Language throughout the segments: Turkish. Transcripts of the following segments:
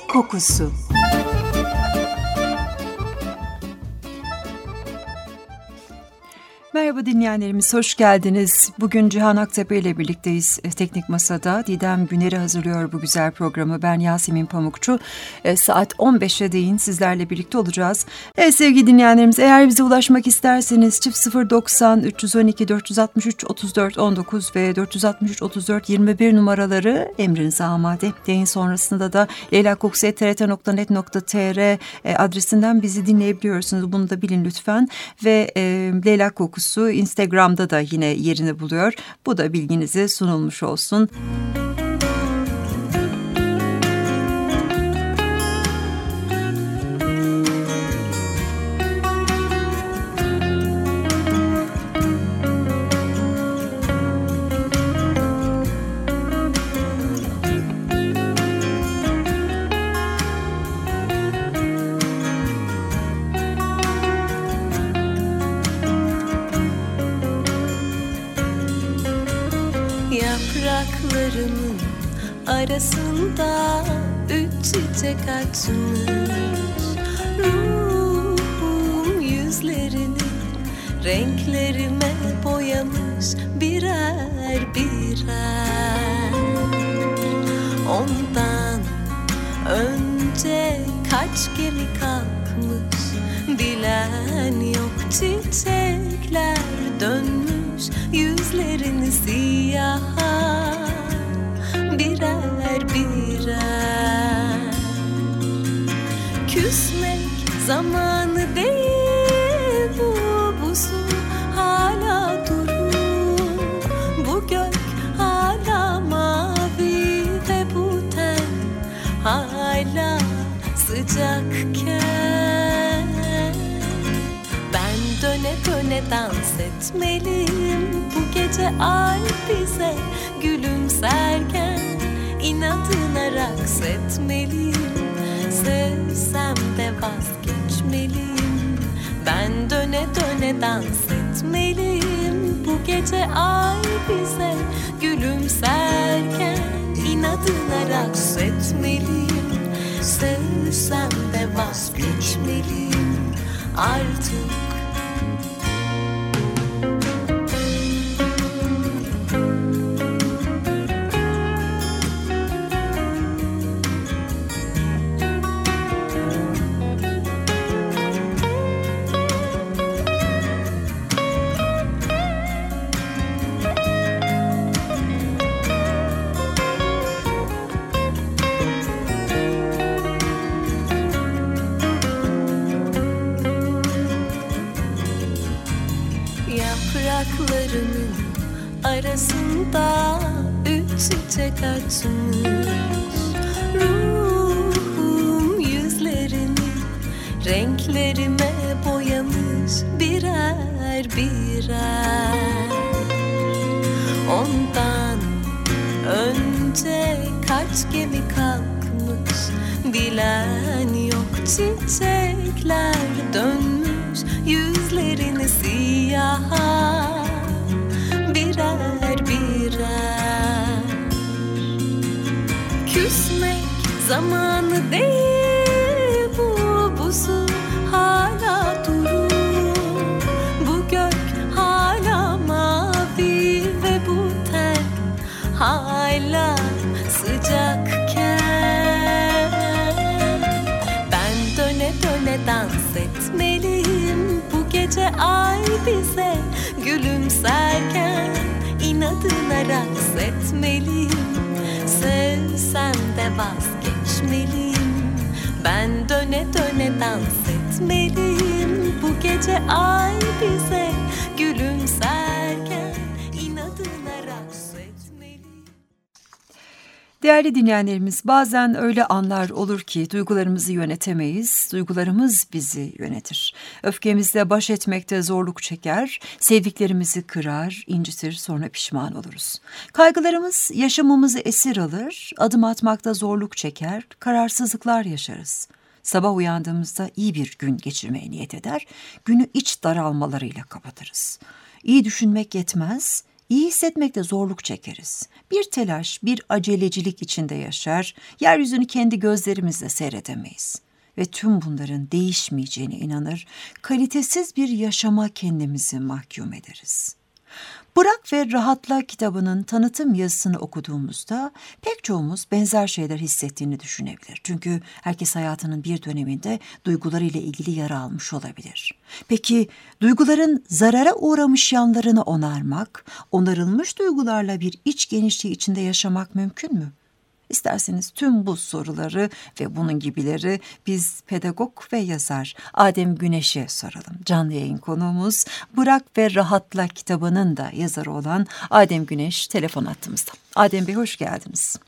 kokusu. Merhaba dinleyenlerimiz, hoş geldiniz. Bugün Cihan Aktepe ile birlikteyiz. Teknik Masa'da Didem Güner'i hazırlıyor bu güzel programı. Ben Yasemin Pamukçu. Saat 15'e değin sizlerle birlikte olacağız. Sevgili dinleyenlerimiz, eğer bize ulaşmak isterseniz 090 312 463 34 19 ve 463 34 21 numaraları emrinize amade. Yayın sonrasında da leylakkokusu@trt.net.tr adresinden bizi dinleyebiliyorsunuz. Bunu da bilin lütfen. Ve Leyla Kokusu Instagram'da da yine yerini buluyor. Bu da bilginize sunulmuş olsun. Yapraklarımın arasında üç çiçek açmış. Ruhum yüzlerini renklerime boyamış birer birer. Ondan önce kaç gemi kalkmış bilen yok, çiçekler dönmüş yüzlerini siyaha birer birer. Küsmek zamanı değil, bu su hala durur. Bu gök hala mavi ve bu ten hala sıcakken. Ben döne döne dans etmeliyim bu gece, ay bize gülümserken. İnadına raks etmeliyim, sevsem de vazgeçmeliyim. Ben döne döne dans etmeliyim bu gece, ay bize gülümserken. İnadına raks etmeliyim, sevsem de vazgeçmeliyim artık. Yapraklarımın arasında üç çiçek açmış. Ruhum yüzlerini renklerime boyamış birer birer. Ondan önce kaç gemi kalkmış bilen yok, çiçekler dönmüş yüzlerini siyaha birer birer. Küsmek zamanı değil, bu su hala durur. Bu gök hala mavi ve bu ten hala sıcakken. Ben döne döne dans etmeliyim bu gece, ay bize gülümserken. İnadına raks etmeliyim, sevsem de vazgeçmeliyim. Ben döne döne dans etmeliyim bu gece, ay bize gülümserken. İnadına raks etmeliyim. Değerli dinleyenlerimiz, bazen öyle anlar olur ki duygularımızı yönetemeyiz, duygularımız bizi yönetir. Öfkemizle baş etmekte zorluk çeker, sevdiklerimizi kırar, incitir, sonra pişman oluruz. Kaygılarımız yaşamımızı esir alır, adım atmakta zorluk çeker, kararsızlıklar yaşarız. Sabah uyandığımızda iyi bir gün geçirmeye niyet eder, günü iç daralmalarıyla kapatırız. İyi düşünmek yetmez, iyi hissetmekte zorluk çekeriz. Bir telaş, bir acelecilik içinde yaşar, yeryüzünü kendi gözlerimizle seyredemeyiz. Ve tüm bunların değişmeyeceğine inanır, kalitesiz bir yaşama kendimizi mahkum ederiz. Bırak ve Rahatla kitabının tanıtım yazısını okuduğumuzda pek çoğumuz benzer şeyler hissettiğini düşünebilir. Çünkü herkes hayatının bir döneminde duygularıyla ilgili yara almış olabilir. Peki duyguların zarara uğramış yanlarını onarmak, onarılmış duygularla bir iç genişliği içinde yaşamak mümkün mü? İsterseniz tüm bu soruları ve bunun gibileri biz pedagog ve yazar Adem Güneş'e soralım. Canlı yayın konuğumuz Bırak ve Rahatla kitabının da yazarı olan Adem Güneş telefon hattımızda. Adem Bey hoş geldiniz.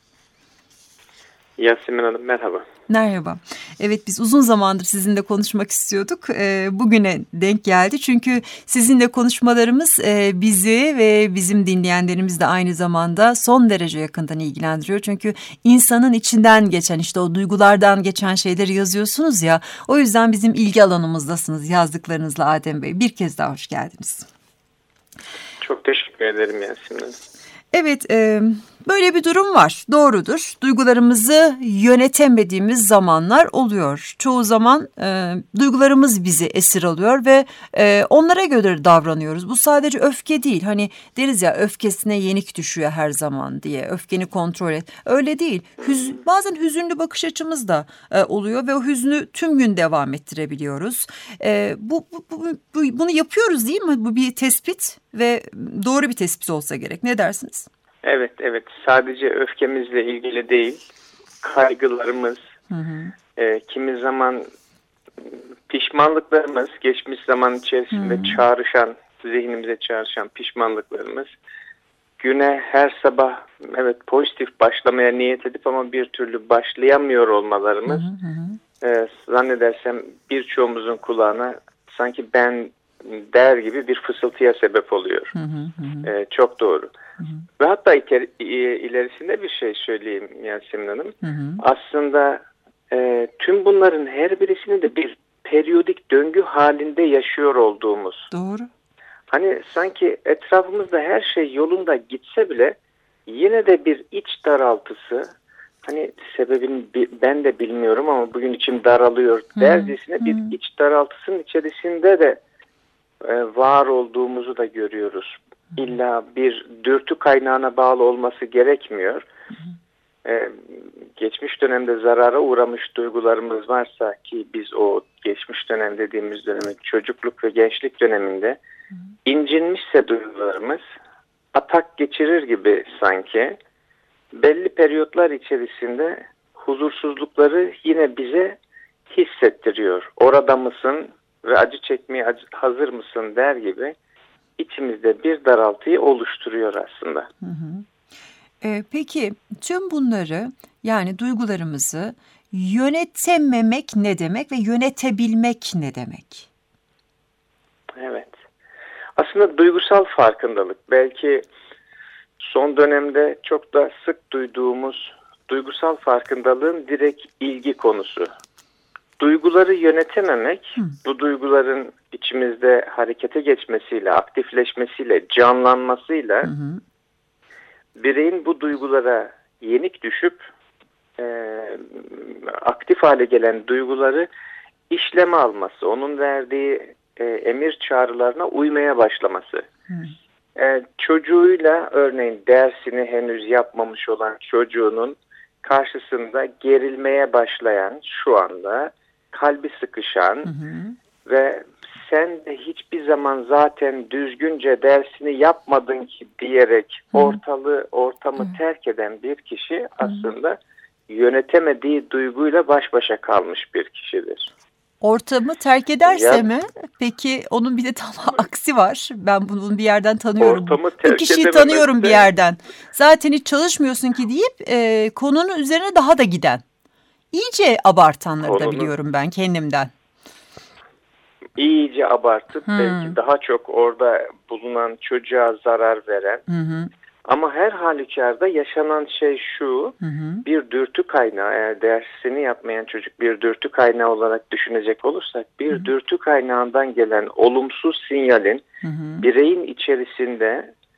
Yasemin Hanım merhaba. Merhaba. Evet biz uzun zamandır sizinle konuşmak istiyorduk. Bugüne denk geldi. Çünkü sizinle konuşmalarımız bizi ve bizim dinleyenlerimiz de aynı zamanda son derece yakından ilgilendiriyor. Çünkü insanın içinden geçen işte o duygulardan geçen şeyleri yazıyorsunuz ya. O yüzden bizim ilgi alanımızdasınız yazdıklarınızla Adem Bey. Bir kez daha hoş geldiniz. Çok teşekkür ederim Yasemin Hanım. Evet, böyle bir durum var. Doğrudur. Duygularımızı yönetemediğimiz zamanlar oluyor. Çoğu zaman duygularımız bizi esir alıyor ve onlara göre davranıyoruz. Bu sadece öfke değil. Hani deriz ya öfkesine yenik düşüyor her zaman diye. Öfkeni kontrol et. Öyle değil. Bazen hüzünlü bakış açımız da oluyor ve o hüznü tüm gün devam ettirebiliyoruz. Bunu yapıyoruz değil mi? Bu bir tespit ve doğru bir tespit olsa gerek. Ne dersiniz? Evet. Sadece öfkemizle ilgili değil, kaygılarımız, kimi zaman pişmanlıklarımız, geçmiş zaman içerisinde zihnimize çağrışan pişmanlıklarımız, güne her sabah pozitif başlamaya niyet edip ama bir türlü başlayamıyor olmalarımız, zannedersem birçoğumuzun kulağına sanki ben der gibi bir fısıltıya sebep oluyor. Çok doğru. Ve hatta ilerisinde bir şey söyleyeyim Yasemin Hanım. Aslında tüm bunların her birisini de bir periyodik döngü halinde yaşıyor olduğumuz. Doğru. Hani sanki etrafımızda her şey yolunda gitse bile yine de bir iç daraltısı, hani sebebini ben de bilmiyorum ama bugün içim daralıyor dercesine bir iç daraltısının içerisinde de var olduğumuzu da görüyoruz. İlla bir dürtü kaynağına bağlı olması gerekmiyor. Geçmiş dönemde zarara uğramış duygularımız varsa ki biz o geçmiş dönem dediğimiz dönemi çocukluk ve gençlik döneminde incinmişse duygularımız atak geçirir gibi sanki belli periyotlar içerisinde huzursuzlukları yine bize hissettiriyor. Orada mısın ve acı çekmeye hazır mısın der gibi içimizde bir daraltıyı oluşturuyor aslında. Peki tüm bunları yani duygularımızı yönetememek ne demek ve yönetebilmek ne demek? Evet. Aslında duygusal farkındalık belki son dönemde çok da sık duyduğumuz duygusal farkındalığın direkt ilgi konusu. Duyguları yönetememek, bu duyguların içimizde harekete geçmesiyle, aktifleşmesiyle, canlanmasıyla bireyin bu duygulara yenik düşüp aktif hale gelen duyguları işleme alması, onun verdiği emir çağrılarına uymaya başlaması. Çocuğuyla örneğin dersini henüz yapmamış olan çocuğunun karşısında gerilmeye başlayan şu anda kalbi sıkışan ve sen de hiçbir zaman zaten düzgünce dersini yapmadın ki diyerek ortamı terk eden bir kişi aslında yönetemediği duyguyla baş başa kalmış bir kişidir. Ortamı terk ederse mi? Peki onun bir de tam aksi var. Ben bunu bir yerden tanıyorum. Bu kişiyi tanıyorum bir yerden. Zaten hiç çalışmıyorsun ki deyip konunun üzerine daha da giden. İyice abartanları da biliyorum ben kendimden. İyice abartıp belki daha çok orada bulunan çocuğa zarar veren. Ama her halükarda yaşanan şey şu, bir dürtü kaynağı, eğer dersini yapmayan çocuk bir dürtü kaynağı olarak düşünecek olursak, bir dürtü kaynağından gelen olumsuz sinyalin bireyin içerisinde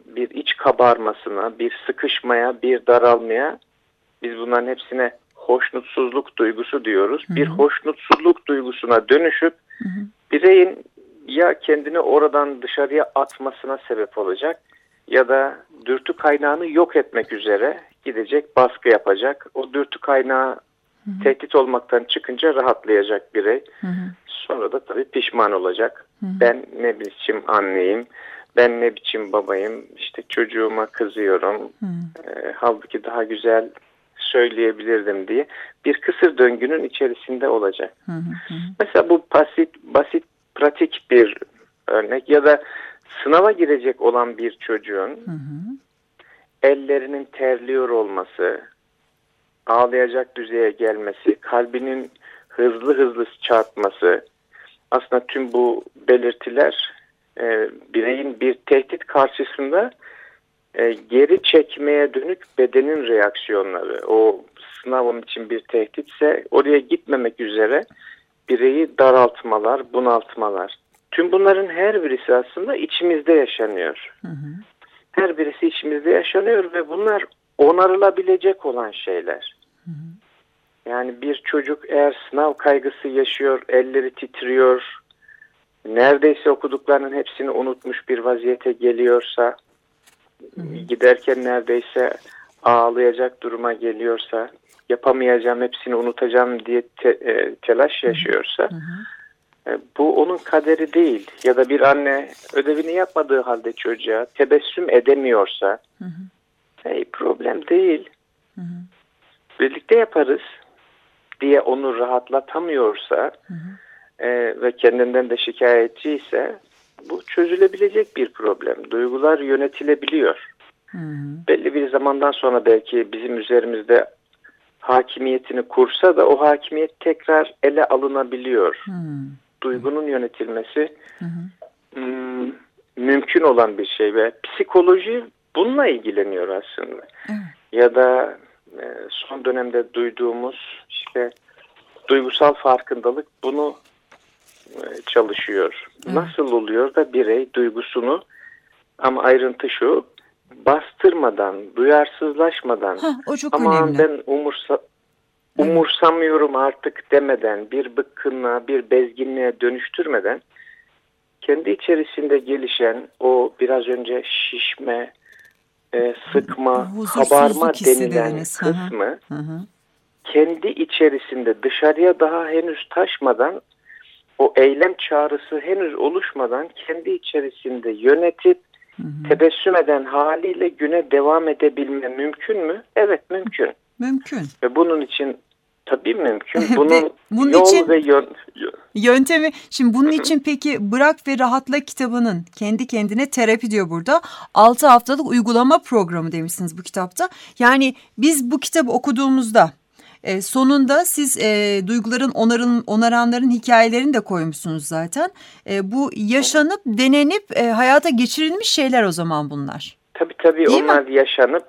bir iç kabarmasına, bir sıkışmaya, bir daralmaya, biz bunların hepsine hoşnutsuzluk duygusu diyoruz. Hı hı. Bir hoşnutsuzluk duygusuna dönüşüp bireyin ya kendini oradan dışarıya atmasına sebep olacak ya da dürtü kaynağını yok etmek üzere gidecek, baskı yapacak. O dürtü kaynağı tehdit olmaktan çıkınca rahatlayacak birey. Sonra da tabii pişman olacak. Ben ne biçim anneyim, ben ne biçim babayım, işte çocuğuma kızıyorum. Halbuki daha güzel söyleyebilirdim diye bir kısır döngünün içerisinde olacak. Mesela bu basit, pratik bir örnek ya da sınava girecek olan bir çocuğun ellerinin terliyor olması, ağlayacak düzeye gelmesi, kalbinin hızlı çarpması, aslında tüm bu belirtiler bireyin bir tehdit karşısında geri çekmeye dönük bedenin reaksiyonları. O sınav onun için bir tehditse oraya gitmemek üzere bireyi daraltmalar, bunaltmalar. Tüm bunların her birisi aslında içimizde yaşanıyor. Her birisi içimizde yaşanıyor ve bunlar onarılabilecek olan şeyler. Yani bir çocuk eğer sınav kaygısı yaşıyor, elleri titriyor, neredeyse okuduklarının hepsini unutmuş bir vaziyete geliyorsa, giderken neredeyse ağlayacak duruma geliyorsa, yapamayacağım, hepsini unutacağım diye telaş yaşıyorsa, bu onun kaderi değil. Ya da bir anne ödevini yapmadığı halde çocuğa tebessüm edemiyorsa, problem değil. Birlikte yaparız diye onu rahatlatamıyorsa ve kendinden de şikayetçiyse, bu çözülebilecek bir problem. Duygular yönetilebiliyor. Belli bir zamandan sonra belki bizim üzerimizde hakimiyetini kursa da o hakimiyet tekrar ele alınabiliyor. Duygunun yönetilmesi mümkün olan bir şey ve psikoloji bununla ilgileniyor aslında. Ya da son dönemde duyduğumuz işte duygusal farkındalık bunu çalışıyor. Nasıl oluyor da birey duygusunu, ama ayrıntı şu, bastırmadan, duyarsızlaşmadan, aman ben umursamıyorum artık demeden, bir bıkkınlığa, bir bezginliğe dönüştürmeden, kendi içerisinde gelişen o biraz önce şişme, sıkma, kabarma denilen kısmı kendi içerisinde dışarıya daha henüz taşmadan, o eylem çağrısı henüz oluşmadan kendi içerisinde yönetip tebessüm eden haliyle güne devam edebilme mümkün mü? Evet, mümkün. Mümkün. Ve bunun için tabii mümkün. Bunun yol için, ve yöntemi. Şimdi bunun için peki Bırak ve Rahatla kitabının, kendi kendine terapi diyor burada, 6 haftalık uygulama programı demişsiniz bu kitapta. Yani biz bu kitabı okuduğumuzda sonunda siz duyguların onaranların hikayelerini de koymuşsunuz zaten. Bu yaşanıp denenip hayata geçirilmiş şeyler o zaman bunlar. Tabii değil onlar mi?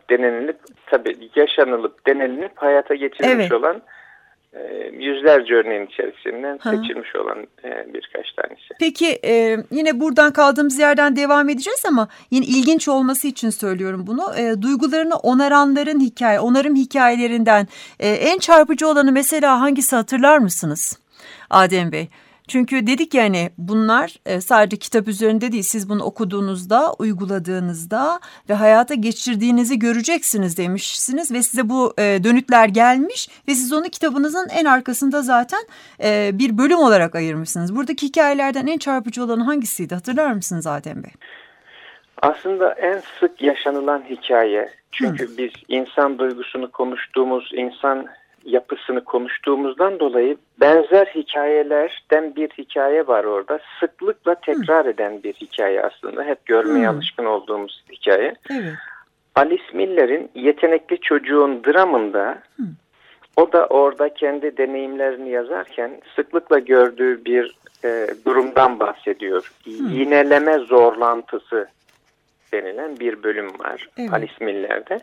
Yaşanılıp denenilip hayata geçirilmiş olan yüzlerce örneğin içerisinden seçilmiş olan birkaç tanesi. Peki yine buradan kaldığımız yerden devam edeceğiz ama yine ilginç olması için söylüyorum bunu. Duygularını onaranların onarım hikayelerinden en çarpıcı olanı mesela hangisi, hatırlar mısınız Adem Bey? Çünkü dedik ya hani bunlar sadece kitap üzerinde değil, siz bunu okuduğunuzda, uyguladığınızda ve hayata geçirdiğinizi göreceksiniz demişsiniz ve size bu dönütler gelmiş ve siz onu kitabınızın en arkasında zaten bir bölüm olarak ayırmışsınız. Buradaki hikayelerden en çarpıcı olanı hangisiydi, hatırlar mısınız Adem Bey? Aslında en sık yaşanılan hikaye, çünkü biz insan duygusunu konuştuğumuz, insan yapısını konuştuğumuzdan dolayı benzer hikayelerden bir hikaye var orada. Sıklıkla tekrar eden bir hikaye aslında. Hep görmeye alışkın olduğumuz hikaye. Evet. Alice Miller'in Yetenekli Çocuğun dramında o da orada kendi deneyimlerini yazarken sıklıkla gördüğü bir durumdan bahsediyor. Yineleme zorlantısı denilen bir bölüm var Alice Miller'de.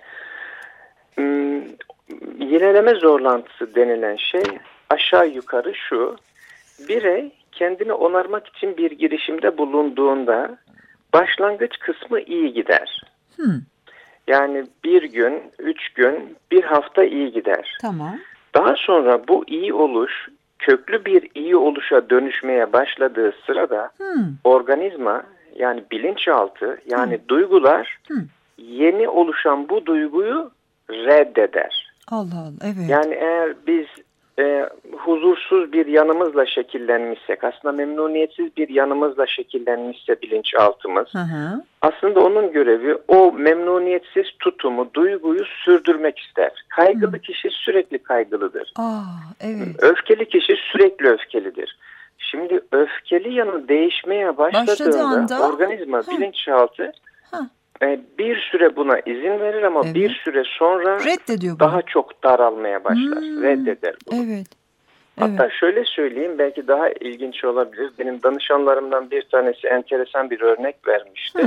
Yineleme zorlantısı denilen şey aşağı yukarı şu: birey kendini onarmak için bir girişimde bulunduğunda başlangıç kısmı iyi gider. Yani 1 gün, 3 gün, 1 hafta iyi gider. Tamam. Daha sonra bu iyi oluş köklü bir iyi oluşa dönüşmeye başladığı sırada organizma, yani bilinçaltı, yani duygular yeni oluşan bu duyguyu reddeder. Allah Allah, evet. Yani eğer biz huzursuz bir yanımızla şekillenmişsek, aslında memnuniyetsiz bir yanımızla şekillenmişse bilinçaltımız, aslında onun görevi o memnuniyetsiz tutumu, duyguyu sürdürmek ister. Kaygılı kişi sürekli kaygılıdır. Evet. Öfkeli kişi sürekli öfkelidir. Şimdi öfkeli yanı değişmeye başladığında organizma, bilinçaltı bir süre buna izin verir ama bir süre sonra daha çok daralmaya başlar. Reddeder bunu. Evet. Hatta şöyle söyleyeyim, belki daha ilginç olabilir. Benim danışanlarımdan bir tanesi enteresan bir örnek vermişti.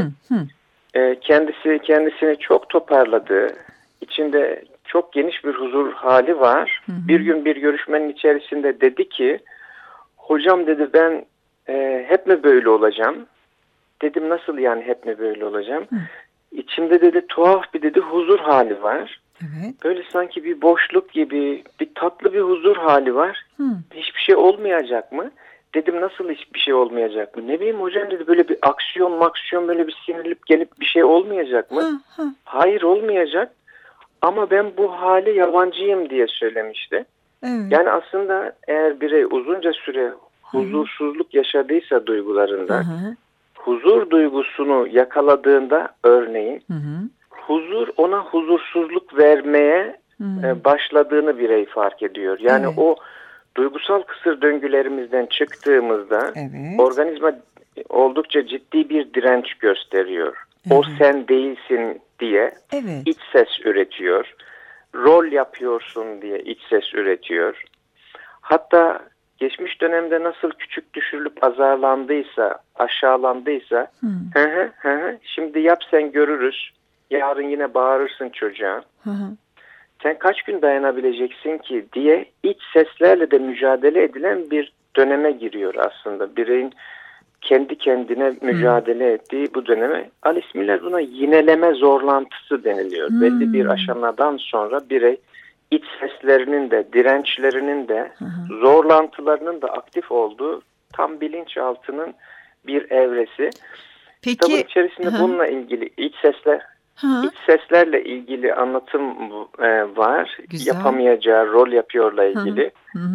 Kendisini çok toparladı. İçinde çok geniş bir huzur hali var. Bir gün bir görüşmenin içerisinde dedi ki, hocam dedi, ben hep mi böyle olacağım? Dedim, nasıl yani hep mi böyle olacağım? İçimde dedi tuhaf bir dedi huzur hali var. Evet. Böyle sanki bir boşluk gibi, bir tatlı bir huzur hali var. Hiçbir şey olmayacak mı? Dedim, nasıl hiçbir şey olmayacak mı? Ne bileyim hocam dedi, böyle bir aksiyon böyle bir sinirlip gelip bir şey olmayacak mı? Hayır, olmayacak. Ama ben bu hale yabancıyım diye söylemişti. Evet. Yani aslında eğer birey uzunca süre huzursuzluk yaşadıysa duygularında, huzur duygusunu yakaladığında örneğin, huzur ona huzursuzluk vermeye başladığını birey fark ediyor. Yani o duygusal kısır döngülerimizden çıktığımızda organizma oldukça ciddi bir direnç gösteriyor. O sen değilsin diye iç ses üretiyor. Rol yapıyorsun diye iç ses üretiyor. Hatta geçmiş dönemde nasıl küçük düşürülüp azarlandıysa, aşağılandıysa, şimdi yap sen görürüz, yarın yine bağırırsın çocuğa. Sen kaç gün dayanabileceksin ki diye iç seslerle de mücadele edilen bir döneme giriyor aslında. Bireyin kendi kendine mücadele ettiği bu döneme, Alice Miller buna yineleme zorlantısı deniliyor. Belli bir aşamadan sonra birey iç seslerinin de, dirençlerinin de, zorlantılarının da aktif olduğu tam bilinçaltının bir evresi. Peki, kitabın içerisinde bununla ilgili iç seslerle ilgili anlatım var. Güzel. Yapamayacağı rol yapıyorla ilgili.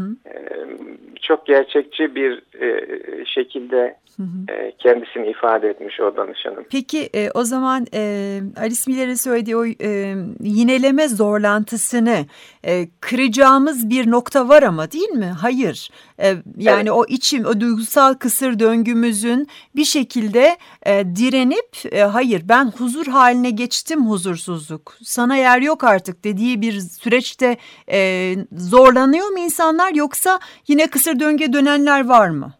Çok gerçekçi bir şekilde kendisini ifade etmiş o danışanım. Peki o zaman Alice Miller'in söylediği o yineleme zorlantısını kıracağımız bir nokta var ama değil mi? Hayır. Yani o o duygusal kısır döngümüzün bir şekilde direnip hayır, ben huzur haline geçtim, huzursuzluk sana yer yok artık dediği bir süreçte zorlanıyor mu insanlar, yoksa yine kısır döngüye dönenler var mı?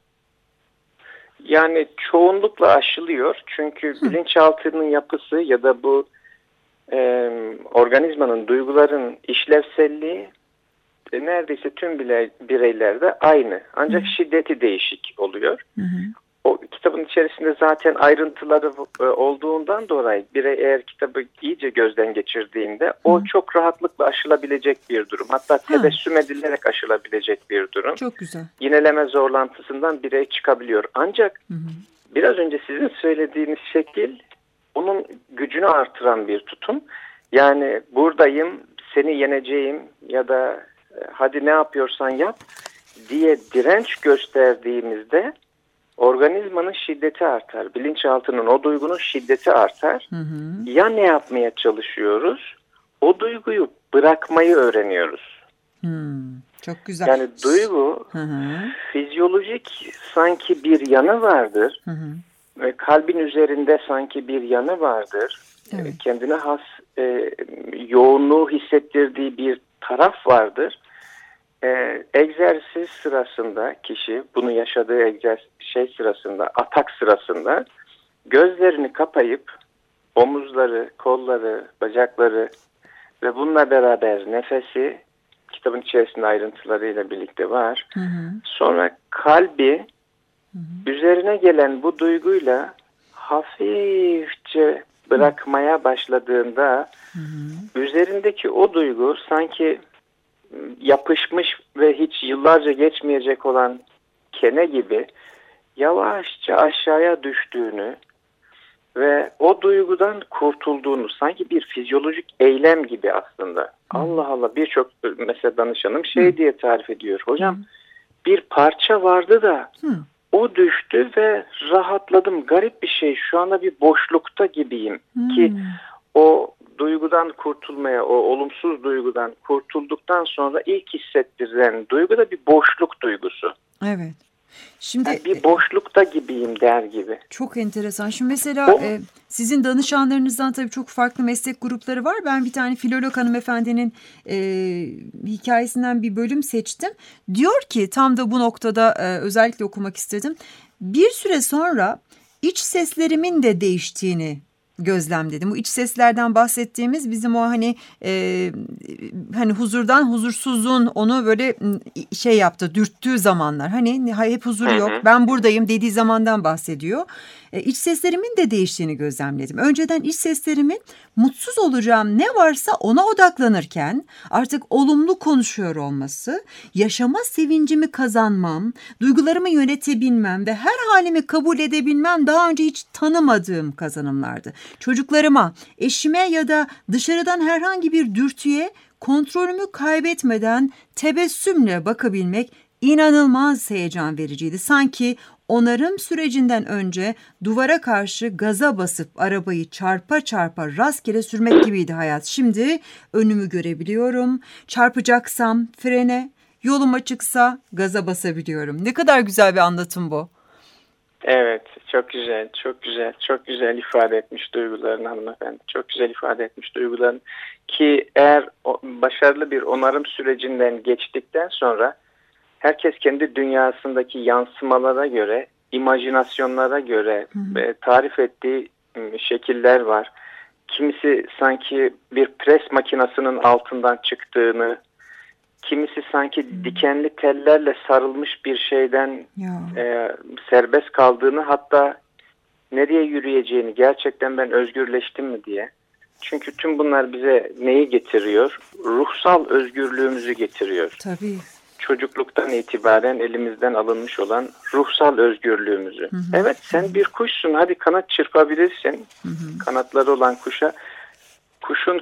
Yani çoğunlukla aşılıyor. Çünkü bilinçaltının yapısı ya da bu organizmanın, duyguların işlevselliği neredeyse tüm bireylerde aynı. Ancak şiddeti değişik oluyor. O kitabın içerisinde zaten ayrıntıları olduğundan dolayı birey eğer kitabı iyice gözden geçirdiğinde o çok rahatlıkla aşılabilecek bir durum. Hatta tebessüm edilerek aşılabilecek bir durum. Çok güzel. Yineleme zorlantısından birey çıkabiliyor. Ancak biraz önce sizin söylediğiniz şekil onun gücünü artıran bir tutum. Yani buradayım, seni yeneceğim ya da hadi ne yapıyorsan yap diye direnç gösterdiğimizde organizmanın şiddeti artar. Bilinçaltının o duygunun şiddeti artar. Ya ne yapmaya çalışıyoruz? O duyguyu bırakmayı öğreniyoruz. Çok güzel. Yani duygu fizyolojik sanki bir yanı vardır. Kalbin üzerinde sanki bir yanı vardır. Evet. Kendine has yoğunluğu hissettirdiği bir taraf vardır. Egzersiz sırasında kişi bunu yaşadığı sırasında, atak sırasında gözlerini kapayıp omuzları, kolları, bacakları ve bununla beraber nefesi kitabın içerisinde ayrıntılarıyla birlikte var. Sonra kalbi üzerine gelen bu duyguyla hafifçe bırakmaya başladığında üzerindeki o duygu sanki yapışmış ve hiç yıllarca geçmeyecek olan kene gibi yavaşça aşağıya düştüğünü ve o duygudan kurtulduğunu, sanki bir fizyolojik eylem gibi aslında. Allah Allah, birçok mesela danışanım diye tarif ediyor. Hocam bir parça vardı da o düştü ve rahatladım. Garip bir şey. Şu anda bir boşlukta gibiyim ki o duygudan kurtulmaya, o olumsuz duygudan kurtulduktan sonra ilk hissettirilen duygu da bir boşluk duygusu. Evet. Şimdi yani bir boşlukta gibiyim der gibi. Çok enteresan. Şimdi mesela sizin danışanlarınızdan tabii çok farklı meslek grupları var. Ben bir tane filolog hanımefendinin hikayesinden bir bölüm seçtim. Diyor ki, tam da bu noktada özellikle okumak istedim. Bir süre sonra iç seslerimin de değiştiğini gözlemledim. Bu iç seslerden bahsettiğimiz bizim o hani huzurdan huzursuzluğun onu böyle yaptı, dürttüğü zamanlar. Hani hep huzuru yok, ben buradayım dediği zamandan bahsediyor. İç seslerimin de değiştiğini gözlemledim. Önceden iç seslerimin mutsuz olacağım ne varsa ona odaklanırken artık olumlu konuşuyor olması, yaşama sevincimi kazanmam, duygularımı yönetebilmem ve her halimi kabul edebilmem daha önce hiç tanımadığım kazanımlardı. Çocuklarıma, eşime ya da dışarıdan herhangi bir dürtüye kontrolümü kaybetmeden tebessümle bakabilmek inanılmaz heyecan vericiydi. Sanki onarım sürecinden önce duvara karşı gaza basıp arabayı çarpa çarpa rastgele sürmek gibiydi hayat. Şimdi önümü görebiliyorum. Çarpacaksam frene, yolum açıksa gaza basabiliyorum. Ne kadar güzel bir anlatım bu. Evet, çok güzel, çok güzel, çok güzel ifade etmiş duygularını hanımefendi. Çok güzel ifade etmiş duygularını ki eğer başarılı bir onarım sürecinden geçtikten sonra herkes kendi dünyasındaki yansımalara göre, imajinasyonlara göre tarif ettiği şekiller var. Kimisi sanki bir pres makinesinin altından çıktığını, kimisi sanki dikenli tellerle sarılmış bir şeyden serbest kaldığını, hatta nereye yürüyeceğini, gerçekten ben özgürleştim mi diye. Çünkü tüm bunlar bize neyi getiriyor? Ruhsal özgürlüğümüzü getiriyor. Tabii. Çocukluktan itibaren elimizden alınmış olan ruhsal özgürlüğümüzü. Evet, sen bir kuşsun, hadi kanat çırpabilirsin. Kanatları olan kuşa, kuşun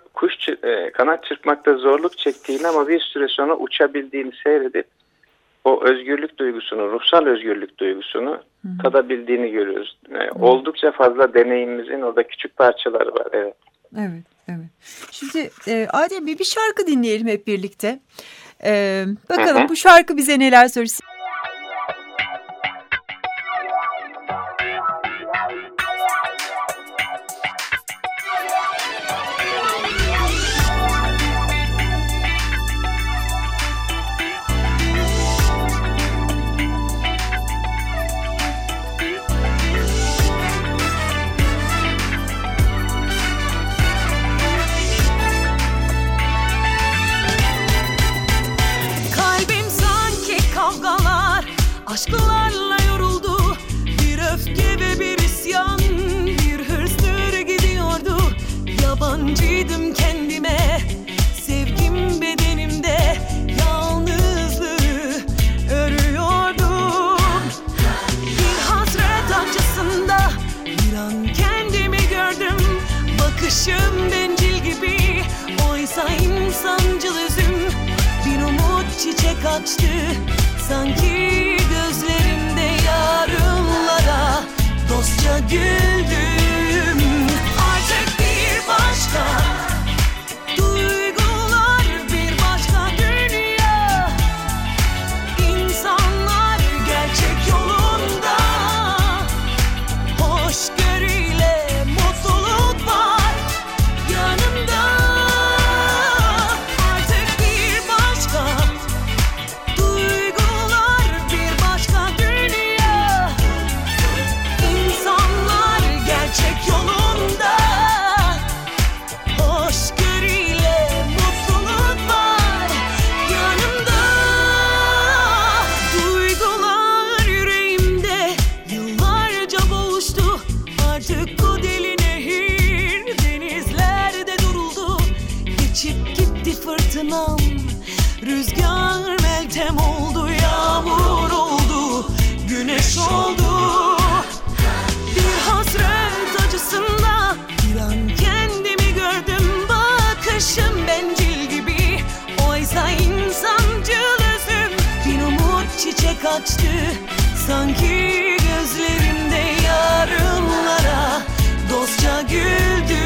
kanat çırpmakta zorluk çektiğini ama bir süre sonra uçabildiğini seyredip o özgürlük duygusunu, ruhsal özgürlük duygusunu tadabildiğini görüyoruz. Oldukça fazla deneyimimizin orada küçük parçaları var. Evet. Evet, evet. Şimdi Adem Bey, bir şarkı dinleyelim hep birlikte. Bakalım bu şarkı bize neler söylüyor. Aşklarla yoruldu, bir öfke ve bir isyan, bir hırstır gidiyordu. Yabancıydım kendime, sevgim bedenimde, yalnızlığı örüyordum. Bir hasret acısında bir an kendimi gördüm. Bakışım bencil gibi, oysa insancıl üzüm. Bir umut çiçek açtı, sanki gözlerimde yarınlara dostça güldüm. Artık bir başka duygular, bir başka dünya. İnsanlar gerçek yolunda, hoşgörüyle mutluluk var yanımda. Artık bir başka duygular, kaçtı. Sanki gözlerimde yarınlara dostça güldüm.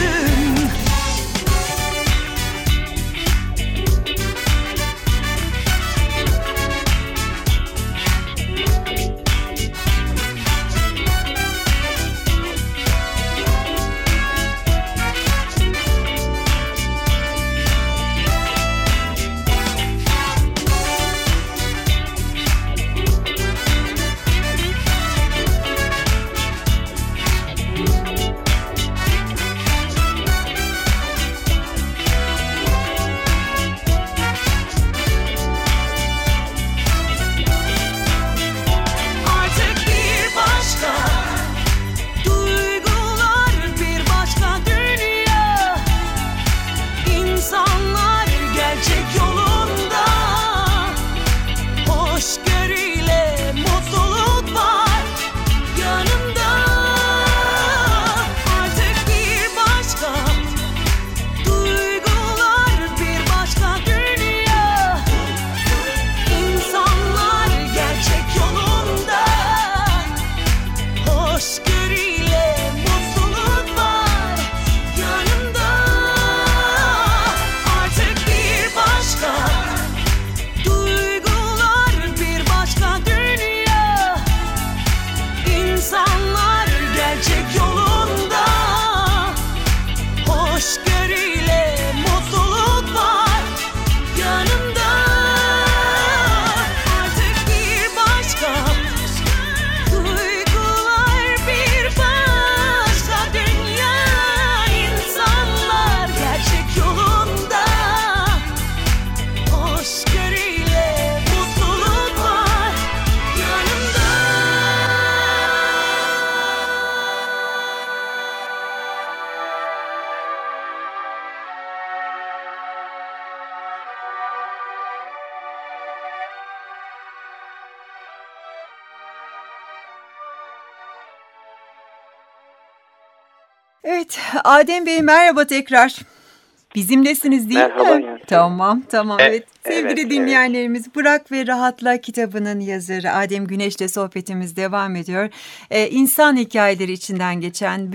Evet, Adem Bey merhaba tekrar. Bizimlesiniz değil Merhaba mi? Yasemin. Tamam. Evet. Sevgili Evet, dinleyenlerimiz, Bırak ve Rahatla kitabının yazarı Adem Güneş'le sohbetimiz devam ediyor. İnsan hikayeleri içinden geçen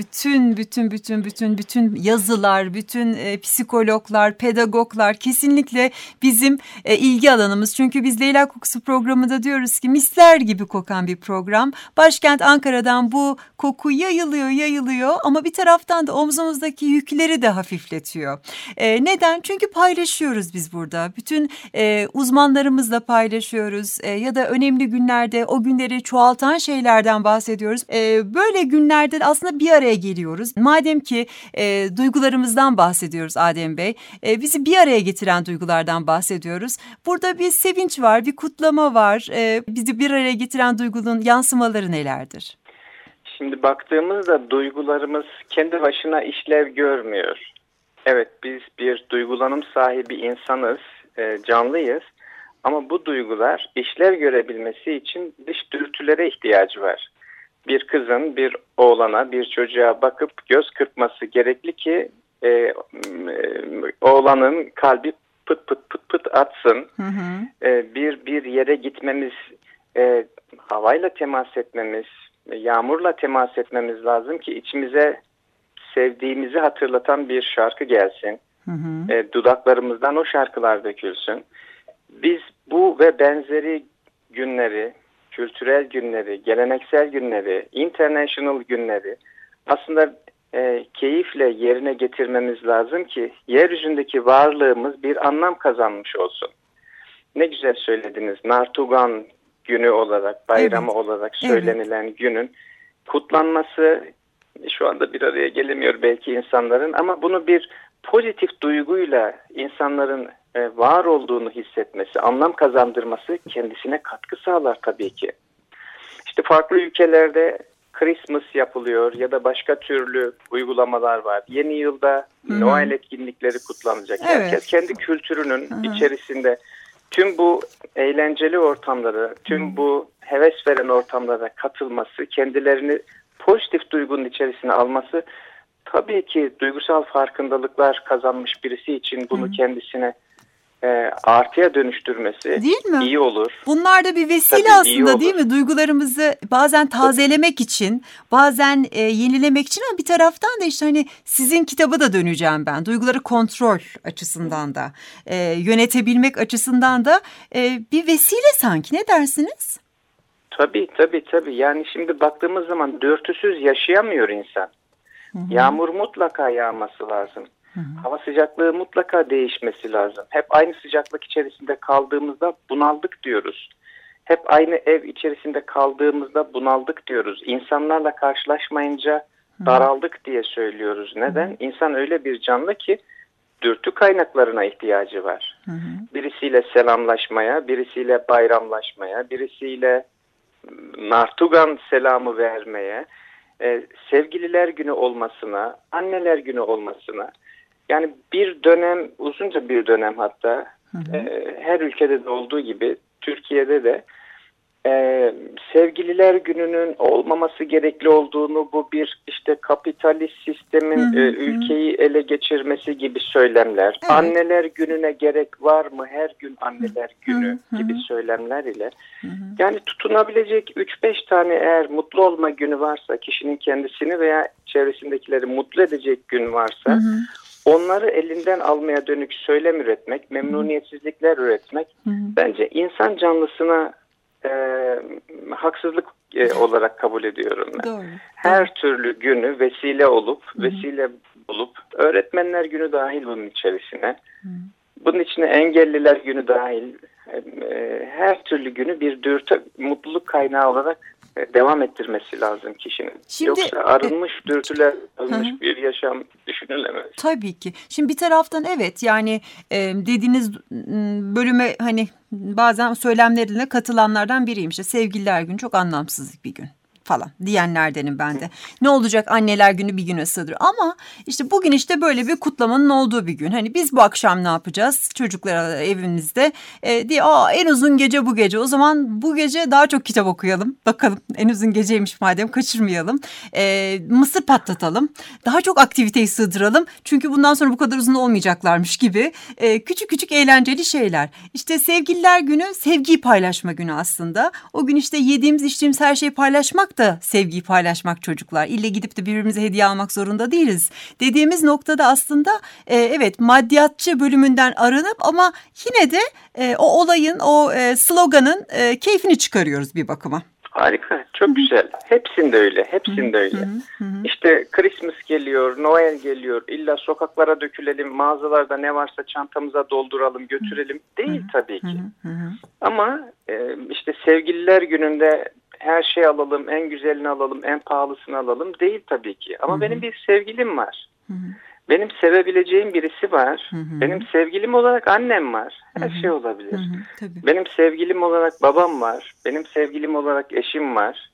bütün yazılar, bütün psikologlar, pedagoglar kesinlikle bizim ilgi alanımız. Çünkü biz Leyla Kokusu programında diyoruz ki misler gibi kokan bir program. Başkent Ankara'dan bu koku yayılıyor ama bir taraftan da omzumuzdaki yükleri de hafifletiyor. Neden? Çünkü paylaşıyoruz biz burada. Bütün uzmanlarımızla paylaşıyoruz ya da önemli günlerde o günleri çoğaltan şeylerden bahsediyoruz. Böyle günlerde aslında bir araya geliyoruz. Madem ki duygularımızdan bahsediyoruz Adem Bey, bizi bir araya getiren duygulardan bahsediyoruz. Burada bir sevinç var, bir kutlama var. Bizi bir araya getiren duygunun yansımaları nelerdir? Şimdi baktığımızda duygularımız kendi başına işlev görmüyor. Evet, biz bir duygulanım sahibi insanız, canlıyız. Ama bu duygular işlev görebilmesi için dış dürtülere ihtiyacı var. Bir kızın bir oğlana, bir çocuğa bakıp göz kırpması gerekli ki oğlanın kalbi pıt pıt atsın. Hı hı. Bir yere gitmemiz, havayla temas etmemiz, yağmurla temas etmemiz lazım ki içimize sevdiğimizi hatırlatan bir şarkı gelsin. Hı hı. Dudaklarımızdan o şarkılar dökülsün. Biz bu ve benzeri günleri, kültürel günleri, geleneksel günleri, international günleri aslında keyifle yerine getirmemiz lazım ki yeryüzündeki varlığımız bir anlam kazanmış olsun. Ne güzel söylediniz. Nartugan günü olarak, bayramı olarak söylenilen günün kutlanması şu anda bir araya gelemiyor belki insanların ama bunu bir pozitif duyguyla insanların var olduğunu hissetmesi, anlam kazandırması kendisine katkı sağlar tabii ki. İşte farklı ülkelerde Christmas yapılıyor ya da başka türlü uygulamalar var. Yeni yılda Noel etkinlikleri kutlanacak. Evet. Herkes kendi kültürünün içerisinde tüm bu eğlenceli ortamlara, tüm bu heves veren ortamlara katılması, kendilerini pozitif duygunun içerisine alması tabii ki duygusal farkındalıklar kazanmış birisi için bunu kendisine artıya dönüştürmesi değil mi? iyi olur. Bunlar da bir vesile Tabii, aslında değil mi? Duygularımızı bazen tazelemek için, bazen yenilemek için ama bir taraftan da işte hani sizin kitaba da döneceğim ben. Duyguları kontrol açısından da, yönetebilmek açısından da bir vesile sanki. Ne dersiniz? Tabii. Yani şimdi baktığımız zaman dürtüsüz yaşayamıyor insan. Hı-hı. Yağmur mutlaka yağması lazım. Hı-hı. Hava sıcaklığı mutlaka değişmesi lazım. Hep aynı sıcaklık içerisinde kaldığımızda bunaldık diyoruz. Hep aynı ev içerisinde kaldığımızda bunaldık diyoruz. İnsanlarla karşılaşmayınca daraldık diye söylüyoruz. Neden? Hı-hı. İnsan öyle bir canlı ki dürtü kaynaklarına ihtiyacı var. Hı-hı. Birisiyle selamlaşmaya, birisiyle bayramlaşmaya, birisiyle Nartugan selamı vermeye, sevgililer günü olmasına, anneler günü olmasına, yani bir dönem, uzunca bir dönem hatta, her ülkede de olduğu gibi Türkiye'de de sevgililer gününün olmaması gerekli olduğunu, bu bir işte kapitalist sistemin ülkeyi ele geçirmesi gibi söylemler, evet. Anneler gününe gerek var mı, her gün anneler günü gibi söylemler ile yani tutunabilecek 3-5 tane eğer mutlu olma günü varsa, kişinin kendisini veya çevresindekileri mutlu edecek gün varsa onları elinden almaya dönük söylem üretmek, memnuniyetsizlikler üretmek bence insan canlısına haksızlık olarak kabul ediyorum ben. Doğru. Her türlü günü vesile bulup öğretmenler günü dahil bunun içerisine. Bunun içine engelliler günü dahil her türlü günü bir dürtü, mutluluk kaynağı olarak devam ettirmesi lazım kişinin. Şimdi, yoksa arınmış dürtüler, arınmış bir yaşam düşünülemez. Tabii ki. Şimdi bir taraftan evet yani dediğiniz bölüme hani bazen söylemlerine katılanlardan biriyim. İşte sevgililer günü çok anlamsız bir gün falan diyenlerdenim ben de. Ne olacak anneler günü bir güne sığdır. Ama işte bugün işte böyle bir kutlamanın olduğu bir gün. Hani biz bu akşam ne yapacağız? Çocuklar evimizde diye en uzun gece bu gece. O zaman bu gece daha çok kitap okuyalım. Bakalım en uzun geceymiş madem kaçırmayalım. Mısır patlatalım. Daha çok aktiviteyi sığdıralım. Çünkü bundan sonra bu kadar uzun olmayacaklarmış gibi. Küçük küçük eğlenceli şeyler. İşte sevgililer günü sevgiyi paylaşma günü aslında. O gün işte yediğimiz içtiğimiz her şeyi paylaşmak da sevgiyi paylaşmak çocuklar. İlle gidip de birbirimize hediye almak zorunda değiliz. Dediğimiz noktada aslında evet maddiyatçı bölümünden arınıp ama yine de o olayın, o sloganın keyfini çıkarıyoruz bir bakıma. Harika, çok güzel. Hepsinde öyle, öyle. İşte Christmas geliyor, Noel geliyor. İlla sokaklara dökülelim, mağazalarda ne varsa çantamıza dolduralım, götürelim. Değil tabii ki. Ama işte sevgililer gününde her şey alalım, en güzelini alalım, en pahalısını alalım değil tabii ki. Ama benim bir sevgilim var. Benim sevebileceğim birisi var. Benim sevgilim olarak annem var. Her şey olabilir. Benim sevgilim olarak babam var. Benim sevgilim olarak eşim var.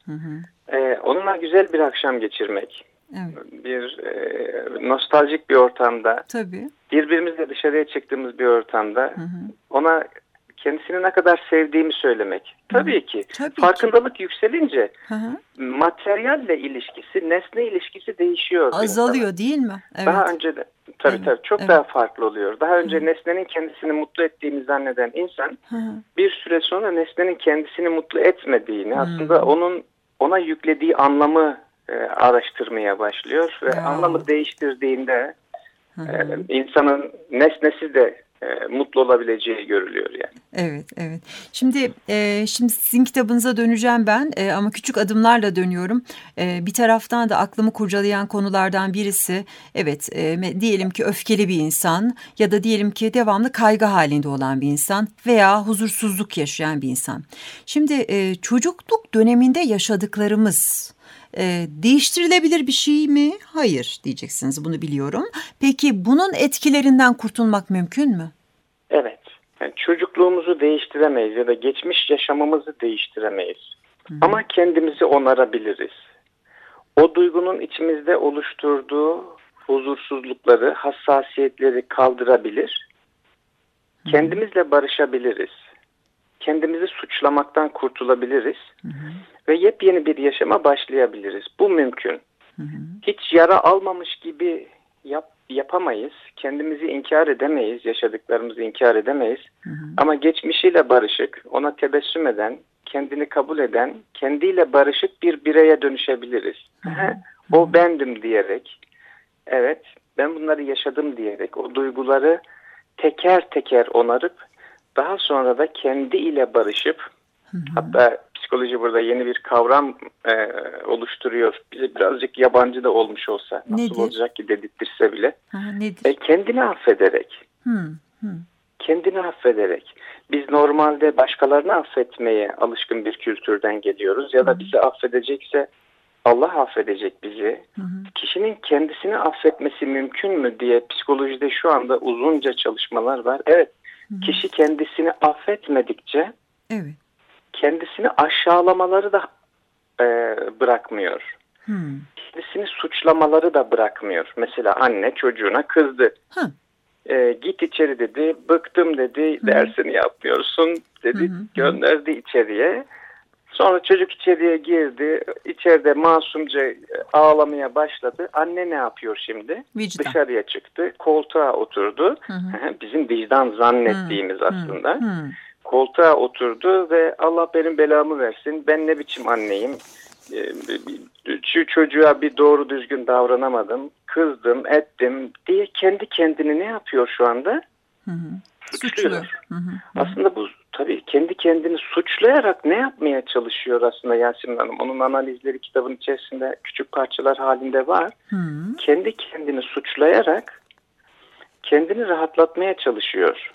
Onunla güzel bir akşam geçirmek. Evet. Bir nostaljik bir ortamda. Tabii. Birbirimizle dışarıya çıktığımız bir ortamda. Ona kendisini ne kadar sevdiğimi söylemek. Tabii ki. Farkındalık yükselince materyalle ilişkisi, nesne ilişkisi değişiyor. Azalıyor değil mi? Evet. Daha önce de tabii çok daha farklı oluyor. Daha önce nesnenin kendisini mutlu ettiğini zanneden insan bir süre sonra nesnenin kendisini mutlu etmediğini, aslında ona yüklediği anlamı araştırmaya başlıyor ve anlamı değiştirdiğinde insanın nesnesi de mutlu olabileceği görülüyor yani. Evet. Şimdi sizin kitabınıza döneceğim ben ama küçük adımlarla dönüyorum. Bir taraftan da aklımı kurcalayan konulardan birisi diyelim ki öfkeli bir insan ya da diyelim ki devamlı kaygı halinde olan bir insan veya huzursuzluk yaşayan bir insan. Şimdi çocukluk döneminde yaşadıklarımız değiştirilebilir bir şey mi? Hayır diyeceksiniz, bunu biliyorum. Peki bunun etkilerinden kurtulmak mümkün mü? Evet. Yani çocukluğumuzu değiştiremeyiz ya da geçmiş yaşamımızı değiştiremeyiz. Ama kendimizi onarabiliriz. O duygunun içimizde oluşturduğu huzursuzlukları, hassasiyetleri kaldırabilir. Kendimizle barışabiliriz. Kendimizi suçlamaktan kurtulabiliriz. Ve yepyeni bir yaşama başlayabiliriz. Bu mümkün. Hiç yara almamış gibi yapamayız. Kendimizi inkar edemeyiz. Yaşadıklarımızı inkar edemeyiz. Ama geçmişiyle barışık, ona tebessüm eden, kendini kabul eden, kendiyle barışık bir bireye dönüşebiliriz. O bendim diyerek, evet ben bunları yaşadım diyerek, o duyguları teker teker onarıp, daha sonra da kendi ile barışıp, hatta psikoloji burada yeni bir kavram oluşturuyor. Bize birazcık yabancı da olmuş olsa, nasıl nedir? olacak ki dedirtse bile. Nedir? Kendini affederek. Kendini affederek. Biz normalde başkalarını affetmeye alışkın bir kültürden geliyoruz. Ya da bizi affedecekse Allah affedecek bizi. Kişinin kendisini affetmesi mümkün mü diye psikolojide şu anda uzunca çalışmalar var. Evet, kişi kendisini affetmedikçe kendisini aşağılamaları da bırakmıyor. Kendisini suçlamaları da bırakmıyor. Mesela anne çocuğuna kızdı. Git içeri dedi, bıktım dedi, dersini yapmıyorsun dedi, gönderdi içeriye. Sonra çocuk içeriye girdi, içeride masumca ağlamaya başladı. Anne ne yapıyor şimdi? Vicdan. Dışarıya çıktı, koltuğa oturdu. Bizim vicdan zannettiğimiz aslında. Koltuğa oturdu ve Allah benim belamı versin, ben ne biçim anneyim? Şu çocuğa bir doğru düzgün davranamadım, kızdım, ettim diye kendi kendini ne yapıyor şu anda? Suçluyor. Aslında bu tabii kendi kendini suçlayarak ne yapmaya çalışıyor aslında Yasemin Hanım? Onun analizleri kitabın içerisinde küçük parçalar halinde var. Kendi kendini suçlayarak kendini rahatlatmaya çalışıyor.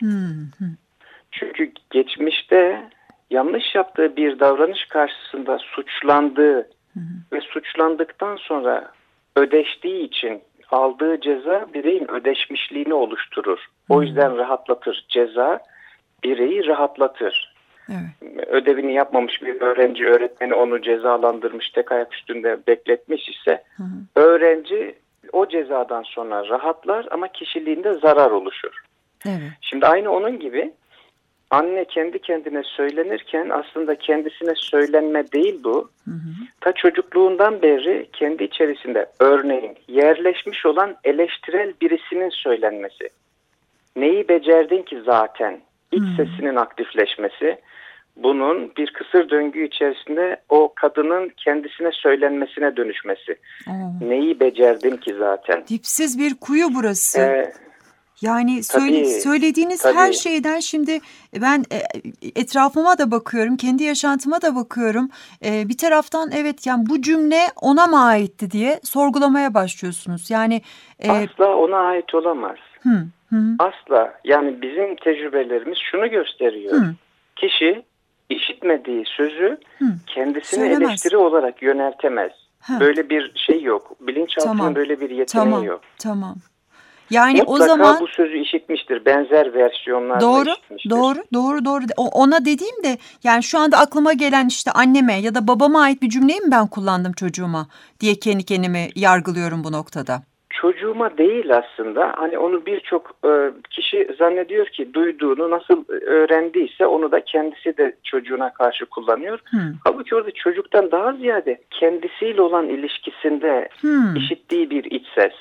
Çünkü geçmişte yanlış yaptığı bir davranış karşısında suçlandığı ve suçlandıktan sonra ödeştiği için aldığı ceza bireyin ödeşmişliğini oluşturur. O yüzden rahatlatır. Ceza bireyi rahatlatır. Ödevini yapmamış bir öğrenci, öğretmeni onu cezalandırmış, tek ayak üstünde bekletmiş ise öğrenci o cezadan sonra rahatlar ama kişiliğinde zarar oluşur. Şimdi aynı onun gibi anne kendi kendine söylenirken aslında kendisine söylenme değil bu. Ta çocukluğundan beri kendi içerisinde örneğin yerleşmiş olan eleştirel birisinin söylenmesi. Neyi becerdin ki zaten? İç sesinin aktifleşmesi. Bunun bir kısır döngü içerisinde o kadının kendisine söylenmesine dönüşmesi. Neyi becerdin ki zaten? Dipsiz bir kuyu burası. Yani söylediğiniz her şeyden şimdi ben etrafıma da bakıyorum, kendi yaşantıma da bakıyorum. Bir taraftan evet yani bu cümle ona mı aitti diye sorgulamaya başlıyorsunuz. Yani asla ona ait olamaz. Asla. Yani bizim tecrübelerimiz şunu gösteriyor. Kişi işitmediği sözü kendisine eleştiri olarak yöneltemez. Böyle bir şey yok. Bilinçaltının böyle bir yeteneği yok. Yani mutlaka o zaman bu sözü işitmiştir. Benzer versiyonlarla işitmiştir. Doğru. Ona dediğim de yani şu anda aklıma gelen işte anneme ya da babama ait bir cümleyi mi ben kullandım çocuğuma diye kendi kendimi yargılıyorum bu noktada. Çocuğuma değil aslında. Hani onu birçok kişi zannediyor ki duyduğunu nasıl öğrendiyse onu da kendisi de çocuğuna karşı kullanıyor. Halbuki orada çocuktan daha ziyade kendisiyle olan ilişkisinde işittiği bir iç ses.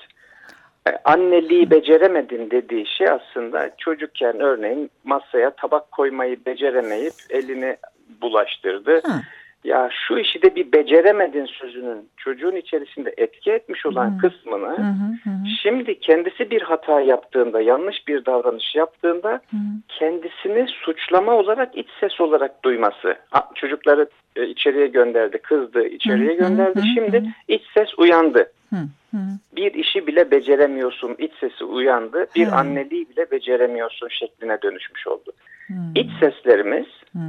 Anneliği beceremedin dediği şey aslında çocukken örneğin masaya tabak koymayı beceremeyip elini bulaştırdı. Ya şu işi de bir beceremedin sözünün çocuğun içerisinde etki etmiş olan kısmını şimdi kendisi bir hata yaptığında, yanlış bir davranış yaptığında kendisini suçlama olarak iç ses olarak duyması. Çocukları içeriye gönderdi, kızdı, içeriye gönderdi. Şimdi iç ses uyandı. Bir işi bile beceremiyorsun, iç sesi uyandı. Bir anneliği bile beceremiyorsun şekline dönüşmüş oldu. İç seslerimiz,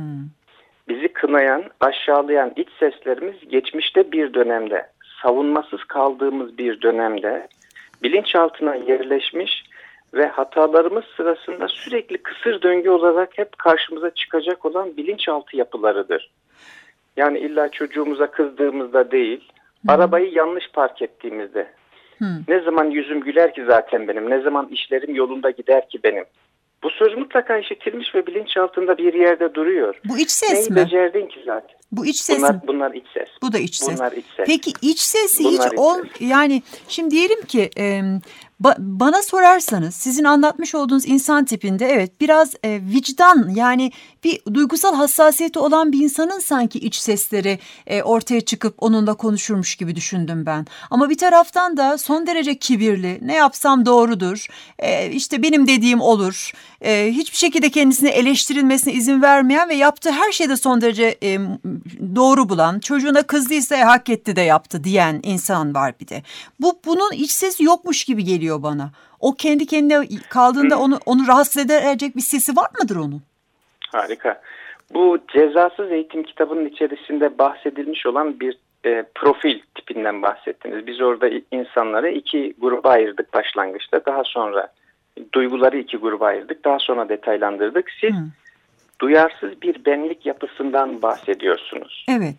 bizi kınayan, aşağılayan iç seslerimiz geçmişte bir dönemde, savunmasız kaldığımız bir dönemde bilinçaltına yerleşmiş ve hatalarımız sırasında sürekli kısır döngü olarak hep karşımıza çıkacak olan bilinçaltı yapılarıdır. Yani illa çocuğumuza kızdığımızda değil, arabayı yanlış park ettiğimizde, ne zaman yüzüm güler ki zaten benim, ne zaman işlerim yolunda gider ki benim. Bu söz mutlaka işitilmiş ve bilinçaltında bir yerde duruyor. Bu iç ses Neyi mi? becerdin ki zaten? Bu iç ses mi? Bunlar iç ses. Bu da iç ses. Bunlar iç ses. Peki iç sesi Bunlar yani şimdi diyelim ki Bana sorarsanız sizin anlatmış olduğunuz insan tipinde evet biraz vicdan, yani bir duygusal hassasiyeti olan bir insanın sanki iç sesleri ortaya çıkıp onunla konuşurmuş gibi düşündüm ben. Ama bir taraftan da son derece kibirli, ne yapsam doğrudur, işte benim dediğim olur, hiçbir şekilde kendisini eleştirilmesine izin vermeyen ve yaptığı her şeyde son derece doğru bulan, çocuğuna kızdıysa hak etti de yaptı diyen insan var bir de. Bunun iç sesi yokmuş gibi geliyor bana. O kendi kendine kaldığında onu rahatsız edecek bir sesi var mıdır onun? Harika. Bu Cezasız Eğitim kitabının içerisinde bahsedilmiş olan bir profil tipinden bahsettiniz. Biz orada insanları iki gruba ayırdık başlangıçta. Daha sonra duyguları iki gruba ayırdık. Daha sonra detaylandırdık. Siz duyarsız bir benlik yapısından bahsediyorsunuz. Evet.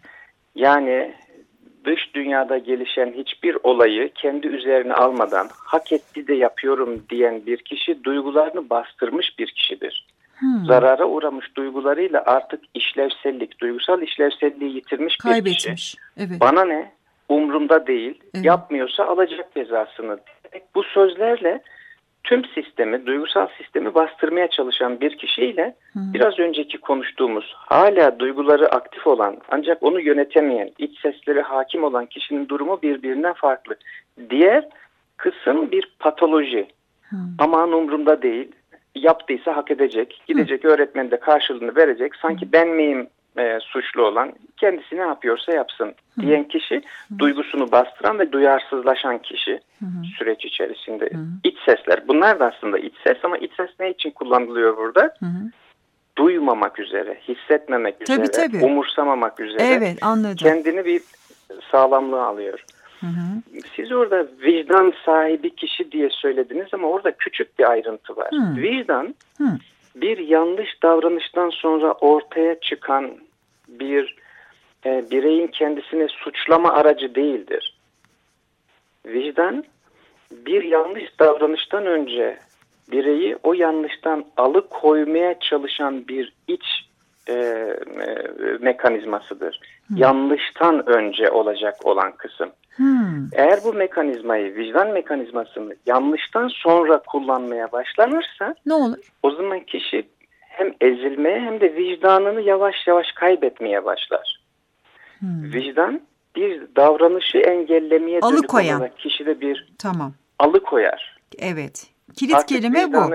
Yani dış dünyada gelişen hiçbir olayı kendi üzerine almadan hak etti de yapıyorum diyen bir kişi duygularını bastırmış bir kişidir. Zarara uğramış duygularıyla artık işlevsellik, duygusal işlevselliği yitirmiş bir kişi. Evet. Bana ne? Umrumda değil. Evet. Yapmıyorsa alacak cezasını. Bu sözlerle tüm sistemi, duygusal sistemi bastırmaya çalışan bir kişiyle biraz önceki konuştuğumuz hala duyguları aktif olan ancak onu yönetemeyen, iç sesleri hakim olan kişinin durumu birbirinden farklı. Diğer kısım bir patoloji. Aman umrumda değil. Yaptıysa hak edecek. Gidecek öğretmen de karşılığını verecek. Sanki ben miyim suçlu olan, kendisi ne yapıyorsa yapsın diyen kişi duygusunu bastıran ve duyarsızlaşan kişi süreç içerisinde. İç sesler. Bunlar da aslında iç ses ama iç ses ne için kullanılıyor burada? Duymamak üzere, hissetmemek üzere, tabii. umursamamak üzere. Evet, anladım. Kendini bir sağlamlığa alıyor. Siz orada vicdan sahibi kişi diye söylediniz ama orada küçük bir ayrıntı var. Vicdan bir yanlış davranıştan sonra ortaya çıkan bir bireyin kendisini suçlama aracı değildir. Vicdan bir yanlış davranıştan önce bireyi o yanlıştan alıkoymaya çalışan bir iç mekanizmasıdır. Yanlıştan önce olacak olan kısım. Eğer bu mekanizmayı, vicdan mekanizmasını yanlıştan sonra kullanmaya başlanırsa ne olur? O zaman kişi hem ezilmeye hem de vicdanını yavaş yavaş kaybetmeye başlar. Vicdan bir davranışı engellemeye dönük olarak kişide bir alıkoyar. Evet. Kilit kelime bu.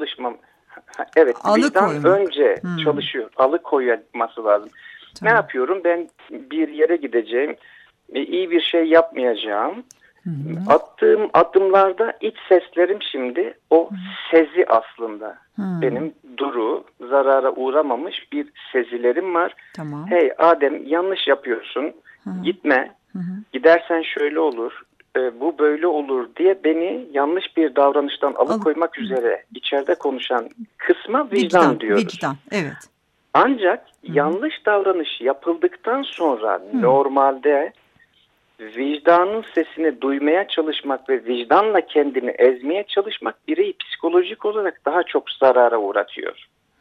Evet, vicdan önce çalışıyor. Alıkoyması lazım. Ne yapıyorum? Ben bir yere gideceğim. İyi bir şey yapmayacağım. Attığım adımlarda iç seslerim şimdi o sezi aslında. Benim duru, zarara uğramamış bir sezilerim var. Tamam. Hey Adem, yanlış yapıyorsun. Gitme. Gidersen şöyle olur. Bu böyle olur diye beni yanlış bir davranıştan alıkoymak üzere içeride konuşan kısma vicdan diyoruz. Vicdan, evet. Ancak yanlış davranış yapıldıktan sonra normalde vicdanın sesini duymaya çalışmak ve vicdanla kendini ezmeye çalışmak bireyi psikolojik olarak daha çok zarara uğratıyor.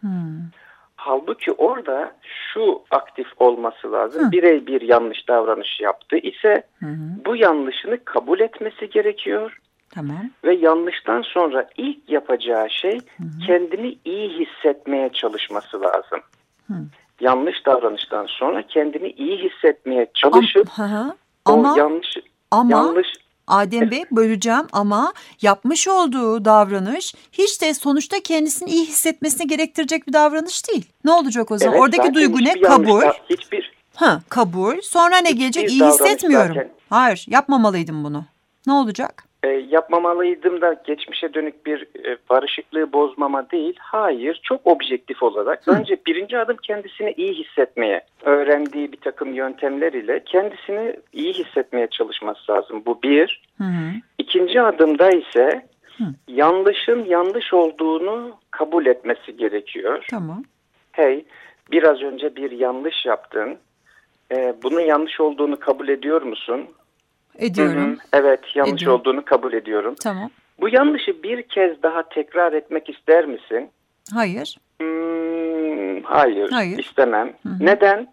Halbuki orada şu aktif olması lazım. Birey bir yanlış davranış yaptı ise bu yanlışını kabul etmesi gerekiyor. Tamam. Ve yanlıştan sonra ilk yapacağı şey kendini iyi hissetmeye çalışması lazım. Yanlış davranıştan sonra kendini iyi hissetmeye çalışıp yanlış Adem Bey, böleceğim ama yapmış olduğu davranış hiç de sonuçta kendisini iyi hissetmesini gerektirecek bir davranış değil. Ne olacak o zaman? Evet, oradaki duygu ne? Kabul. Kabul. Sonra ne gelecek? İyi hissetmiyorum. Zaten. Hayır, yapmamalıydım bunu. Ne olacak? Yapmamalıydım da geçmişe dönük bir barışıklığı bozmama değil. Hayır, çok objektif olarak. Önce birinci adım kendisini iyi hissetmeye. Öğrendiği bir takım yöntemler ile kendisini iyi hissetmeye çalışması lazım. Bu bir. İkinci adımda ise yanlışın yanlış olduğunu kabul etmesi gerekiyor. Tamam. Hey, biraz önce bir yanlış yaptın. Bunun yanlış olduğunu kabul ediyor musun? Ediyorum. Evet, yanlış olduğunu kabul ediyorum. Tamam. Bu yanlışı bir kez daha tekrar etmek ister misin? Hayır. Hayır, istemem. Neden?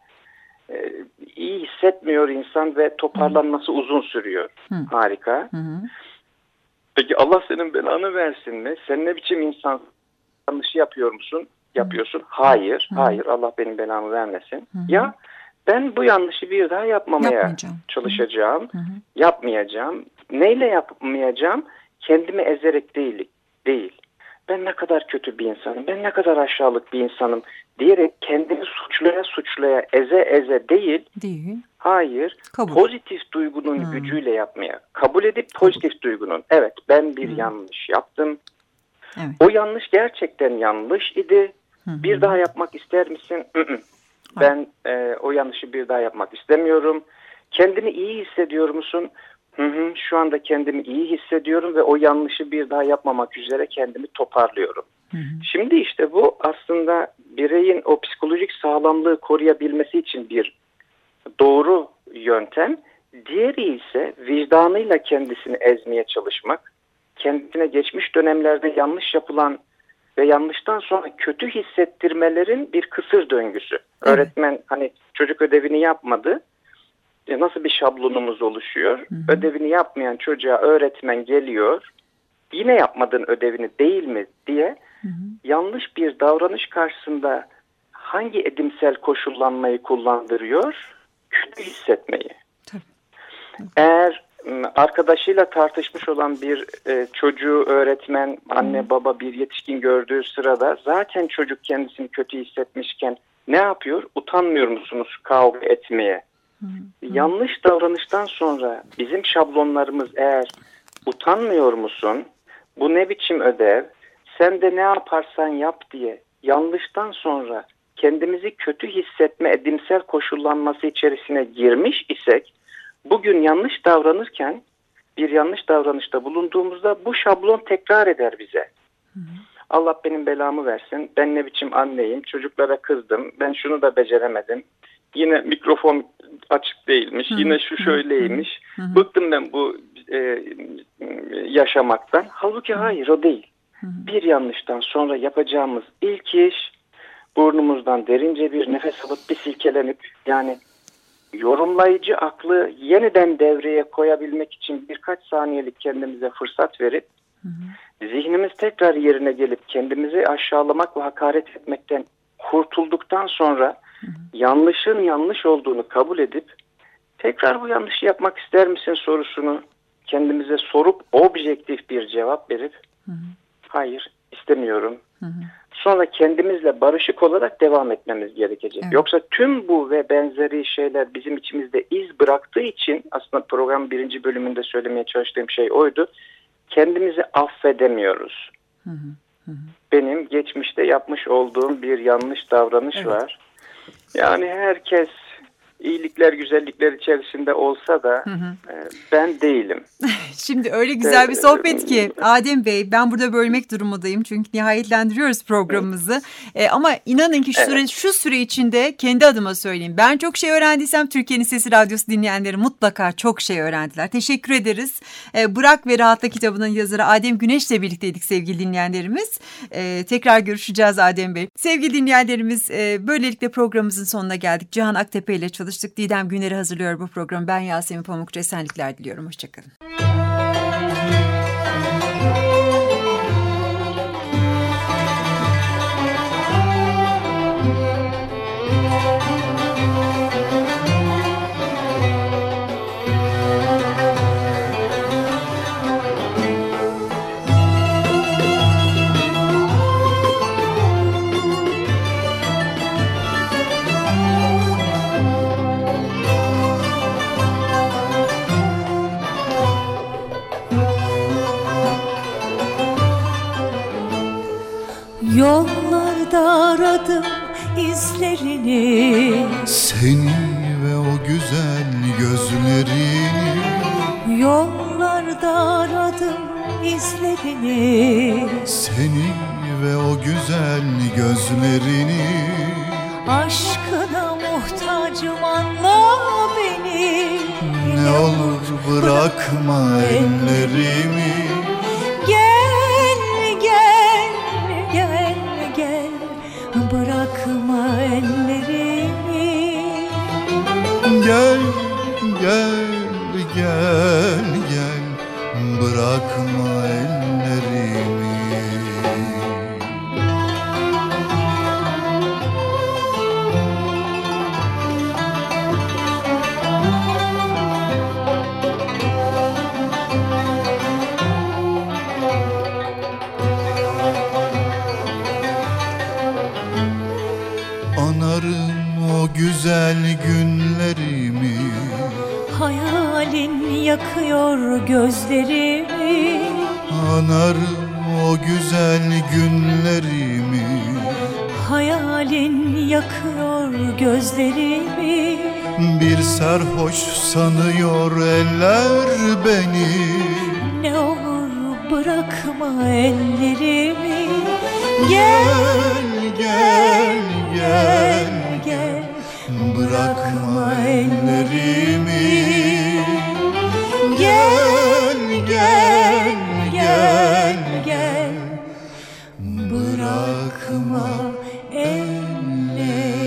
İyi hissetmiyor insan ve toparlanması uzun sürüyor. Harika. Peki Allah senin belanı versin mi? Sen ne biçim insan, yanlışı yapıyor musun? Yapıyorsun. Hayır. Hayır. Allah benim belamı vermesin. Ya ben bu yanlışı bir daha yapmamaya çalışacağım. Yapmayacağım. Neyle yapmayacağım? Kendimi ezerek değil. Ben ne kadar kötü bir insanım. Ben ne kadar aşağılık bir insanım diyerek kendimi suçlaya eze değil. Hayır. Pozitif duygunun gücüyle yapmaya. Kabul edip pozitif duygunun. Evet, ben bir yanlış yaptım. Evet. O yanlış gerçekten yanlış idi. Bir daha yapmak ister misin? Ben o yanlışı bir daha yapmak istemiyorum. Kendini iyi hissediyor musun? Şu anda kendimi iyi hissediyorum ve o yanlışı bir daha yapmamak üzere kendimi toparlıyorum. Şimdi işte bu aslında bireyin o psikolojik sağlamlığı koruyabilmesi için bir doğru yöntem. Diğeri ise vicdanıyla kendisini ezmeye çalışmak. Kendine geçmiş dönemlerde yanlış yapılan ve yanlıştan sonra kötü hissettirmelerin bir kısır döngüsü. Evet. Öğretmen hani çocuk ödevini yapmadı. Nasıl bir şablonumuz oluşuyor? Ödevini yapmayan çocuğa öğretmen geliyor. Yine yapmadın ödevini değil mi diye yanlış bir davranış karşısında hangi edimsel koşullanmayı kullandırıyor? Kötü hissetmeyi. Eğer arkadaşıyla tartışmış olan bir çocuğu öğretmen, anne baba bir yetişkin gördüğü sırada zaten çocuk kendisini kötü hissetmişken ne yapıyor? Utanmıyor musunuz kavga etmeye? Yanlış davranıştan sonra bizim şablonlarımız eğer utanmıyor musun? Bu ne biçim ödev? Sen de ne yaparsan yap diye yanlıştan sonra kendimizi kötü hissetme edimsel koşullanması içerisine girmiş isek bugün yanlış davranırken bir yanlış davranışta bulunduğumuzda bu şablon tekrar eder bize. Allah benim belamı versin. Ben ne biçim anneyim. Çocuklara kızdım. Ben şunu da beceremedim. Yine mikrofon açık değilmiş. Yine şu şöyleymiş. Bıktım ben bu yaşamaktan. Halbuki hayır o değil. Bir yanlıştan sonra yapacağımız ilk iş burnumuzdan derince bir nefes alıp bir silkelenip yani yorumlayıcı aklı yeniden devreye koyabilmek için birkaç saniyelik kendimize fırsat verip zihnimiz tekrar yerine gelip kendimizi aşağılamak ve hakaret etmekten kurtulduktan sonra yanlışın yanlış olduğunu kabul edip tekrar bu yanlışı yapmak ister misin sorusunu kendimize sorup objektif bir cevap verip hayır istemiyorum. Sonra kendimizle barışık olarak devam etmemiz gerekecek. Evet. Yoksa tüm bu ve benzeri şeyler bizim içimizde iz bıraktığı için aslında programın 1. bölümünde söylemeye çalıştığım şey oydu. Kendimizi affedemiyoruz. Benim geçmişte yapmış olduğum bir yanlış davranış var. Yani herkes iyilikler, güzellikler içerisinde olsa da ben değilim. Şimdi öyle güzel bir sohbet ki Adem Bey, ben burada bölmek durumundayım çünkü nihayetlendiriyoruz programımızı. Ama inanın ki şu süre içinde kendi adıma söyleyeyim. Ben çok şey öğrendiysem Türkiye'nin Sesi Radyosu dinleyenleri mutlaka çok şey öğrendiler. Teşekkür ederiz. Bırak ve Rahatla kitabının yazarı Adem Güneş'le birlikteydik sevgili dinleyenlerimiz. Tekrar görüşeceğiz Adem Bey. Sevgili dinleyenlerimiz, böylelikle programımızın sonuna geldik. Cihan Aktepe ile çalıştık. Didem Güner'i hazırlıyor bu programı. Ben Yasemin Pamukçu. Esenlikler diliyorum. Hoşçakalın. Yollarda aradım izlerini, seni ve o güzel gözlerini. Yollarda aradım izlerini, seni ve o güzel gözlerini. Aşkına muhtacım anla beni. Ne olur bırakma ellerimi. Bırakma ellerimi. Gel, gel, gel, gel. bırakma ellerimi. Anarım o güzel günlerimi, Hayalin yakıyor gözlerimi. anarım o güzel günlerimi. Hayalin yakıyor gözlerimi. Bir sarhoş sanıyor eller beni. Ne olur bırakma ellerimi. Gel, Gel, gel, gel, bırakma ellerimi. Gel, gel, gel, gel, Bırakma ellerimi.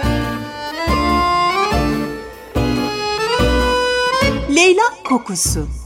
Leyla kokusu.